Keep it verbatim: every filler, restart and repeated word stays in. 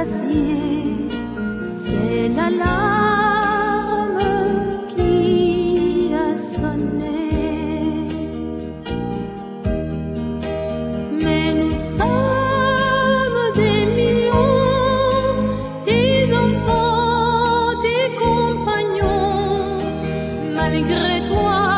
d'acier, c'est l'alarme qui a sonné. Mais nous sommes des millions, des enfants, des compagnons, malgré toi.